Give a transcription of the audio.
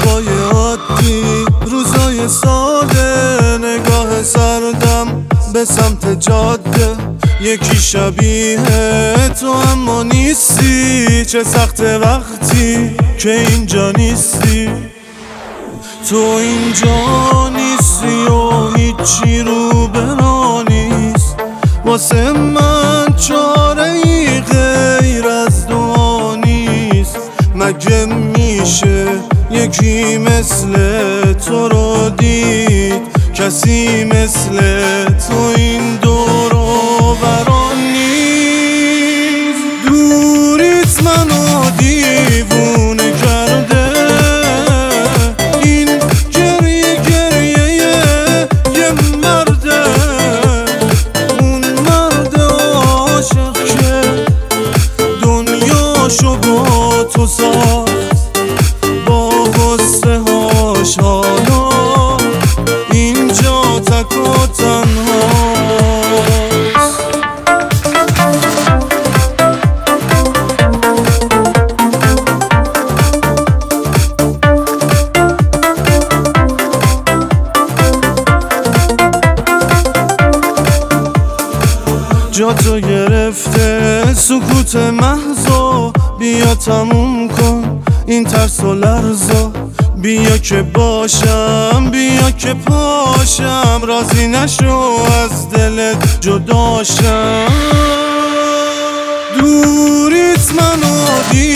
هوای عادی، روزای ساده، نگاه سردم به سمت جاده. یکی شبیه تو اما نیستی، چه سخت وقتی که اینجا نیستی. تو اینجا نیستی و هیچی رو بنا نیست، واسه من چاره ای غیر از دعا نیست. مگه میشه یکی مثل تو رو دید، کسی مثل تو این دور و برا نیست. دوریت منو دیوونه کرده، این گریه گریه یه مرده، اون مرد عاشق که دنیاشو با تو ساخت، با غصه هاش حالا اینجا تک و تنهاست. جا تو گرفته سکوت محضا، بیا تموم کن این ترس و لرزا. بیا که باشم، بیا که پاشم، راضی نشو از دلت جداشم. دوریت منو